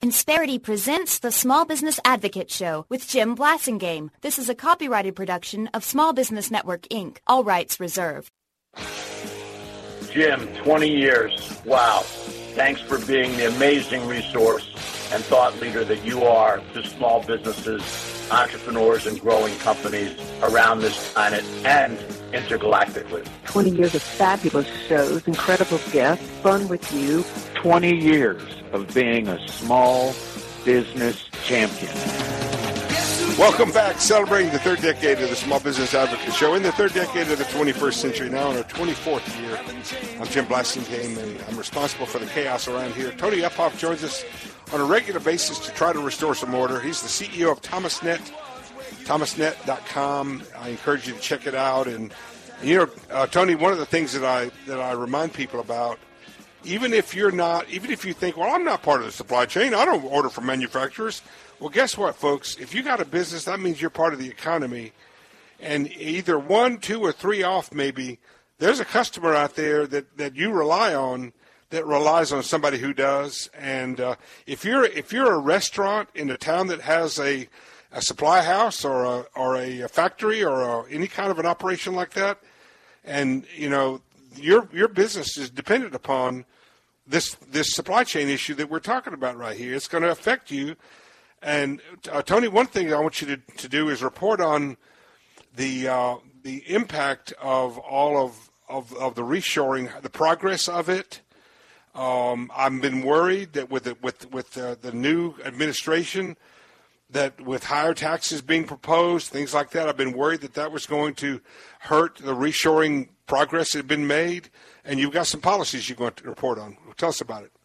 Insperity presents the Small Business Advocate Show with Jim Blasingame. This is a copyrighted production of Small Business Network, Inc. All rights reserved. Jim, 20 years. Wow. Thanks for being the amazing resource and thought leader that you are to small businesses, entrepreneurs, and growing companies around this planet and intergalactically. 20 years of fabulous shows, incredible guests, fun with you. 20 years of being a small business champion. Welcome back, celebrating the third decade of the Small Business Advocate Show, in the third decade of the 21st century, now in our 24th year. I'm Jim Blasingame, and I'm responsible for the chaos around here. Tony Uphoff joins us on a regular basis to try to restore some order. He's the CEO of ThomasNet, thomasnet.com. I encourage you to check it out. And you know, Tony, one of the things that I remind people about, even if you think, well, I'm not part of the supply chain, I don't order from manufacturers. Well, guess what, folks? If you got a business, that means you're part of the economy. And either 1, 2, or 3 off, maybe, there's a customer out there that you rely on that relies on somebody who does. And if you're a restaurant in a town that has a supply house or a factory or any kind of an operation like that, and you know your business is dependent upon this supply chain issue that we're talking about right here, it's going to affect you. And Tony, one thing I want you to do is report on the impact of all of the reshoring, the progress of it. I've been worried that with the new administration, that with higher taxes being proposed, things like that, I've been worried that was going to hurt the reshoring progress that had been made. And you've got some policies you're going to report on. Tell us about it.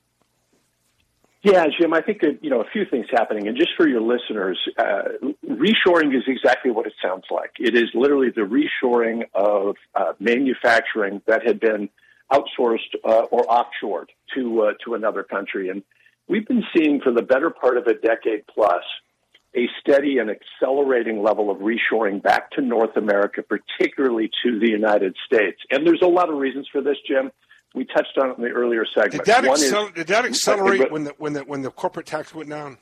Yeah, Jim, I think that, a few things happening. And just for your listeners, reshoring is exactly what it sounds like. It is literally the reshoring of manufacturing that had been outsourced or offshored to another country. And we've been seeing for the better part of a decade plus a steady and accelerating level of reshoring back to North America, particularly to the United States. And there's a lot of reasons for this, Jim. We touched on it in the earlier segment. Did that accelerate when the corporate tax went down?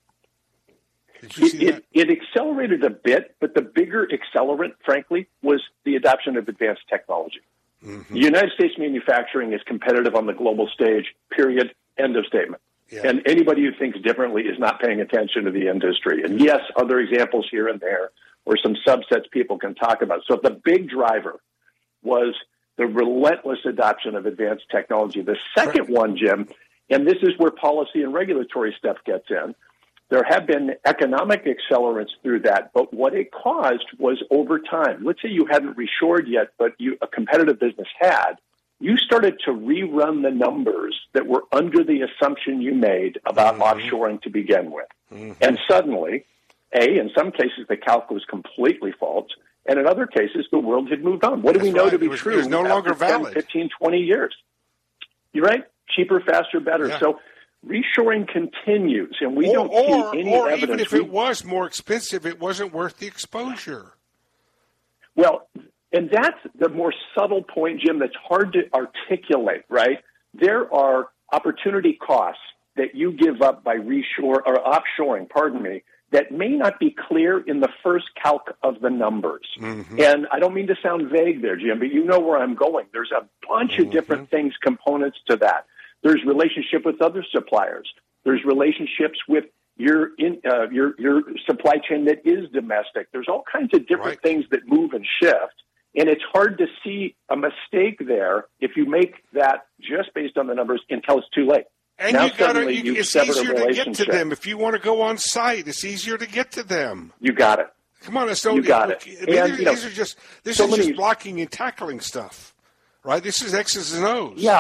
Did you see that? It accelerated a bit, but the bigger accelerant, frankly, was the adoption of advanced technology. Mm-hmm. The United States manufacturing is competitive on the global stage, period, end of statement. Yeah. And anybody who thinks differently is not paying attention to the industry. And yes, other examples here and there, or some subsets people can talk about. So the big driver was the relentless adoption of advanced technology. The second one, Jim, and this is where policy and regulatory stuff gets in, there have been economic accelerants through that, but what it caused was over time. Let's say you hadn't reshored yet, but a competitive business had. You started to rerun the numbers that were under the assumption you made about offshoring to begin with. Mm-hmm. And suddenly, in some cases, the calc was completely false. And in other cases, the world had moved on. What do we know to be true? It was no longer valid. 10, 15, 20 years. You're right. Cheaper, faster, better. Yeah. So reshoring continues, and we don't see any evidence. Even if it was more expensive, it wasn't worth the exposure. Well, and that's the more subtle point, Jim, that's hard to articulate, right? There are opportunity costs that you give up by offshoring, that may not be clear in the first calc of the numbers. Mm-hmm. And I don't mean to sound vague there, Jim, but you know where I'm going. There's a bunch of different things, components to that. There's relationship with other suppliers. There's relationships with your supply chain that is domestic. There's all kinds of different things that move and shift. And it's hard to see a mistake there if you make that just based on the numbers until it's too late. And now it's easier to get to them. If you want to go on site, it's easier to get to them. You got it. Come on, you got it. This is just blocking and tackling stuff, right? This is X's and O's. Yeah,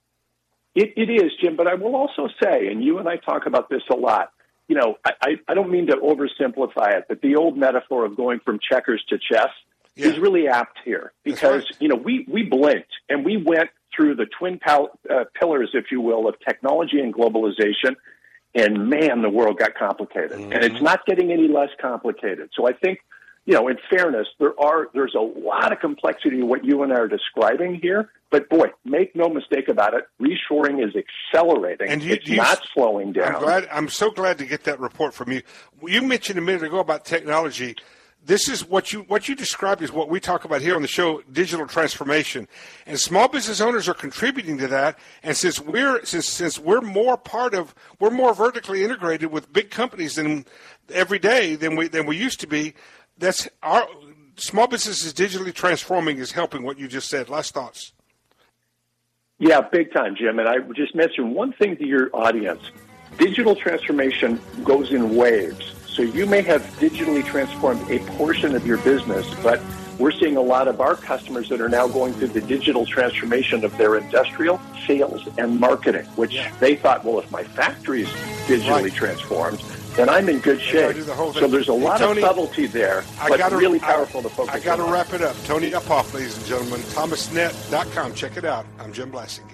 it is, Jim. But I will also say, and you and I talk about this a lot, I don't mean to oversimplify it, but the old metaphor of going from checkers to chess is really apt here. Because, we blinked and we went through the twin pillars, if you will, of technology and globalization, and man, the world got complicated. Mm-hmm. And it's not getting any less complicated. So I think in fairness, there's a lot of complexity in what you and I are describing here. But boy, make no mistake about it, reshoring is accelerating. And it's not slowing down. I'm so glad to get that report from you. You mentioned a minute ago about technology. This is what you described is what we talk about here on the show, digital transformation, and small business owners are contributing to that. And since we're more vertically integrated with big companies than every day than we used to be, that's our small businesses digitally transforming is helping. What you just said. Last thoughts. Yeah, big time, Jim. And I just mentioned one thing to your audience. Digital transformation goes in waves. So you may have digitally transformed a portion of your business, but we're seeing a lot of our customers that are now going through the digital transformation of their industrial, sales, and marketing, which they thought, well, if my factory's digitally transformed, then I'm in good shape. So there's a lot of subtlety there, but really powerful to focus on. I got to wrap it up. Tony Uphoff, ladies and gentlemen, thomasnet.com. Check it out. I'm Jim Blasingame.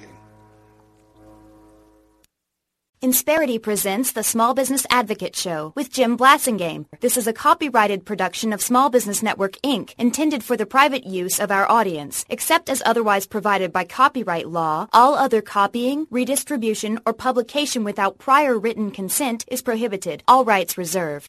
Insperity presents the Small Business Advocate Show with Jim Blasingame. This is a copyrighted production of Small Business Network, Inc., intended for the private use of our audience. Except as otherwise provided by copyright law, all other copying, redistribution, or publication without prior written consent is prohibited. All rights reserved.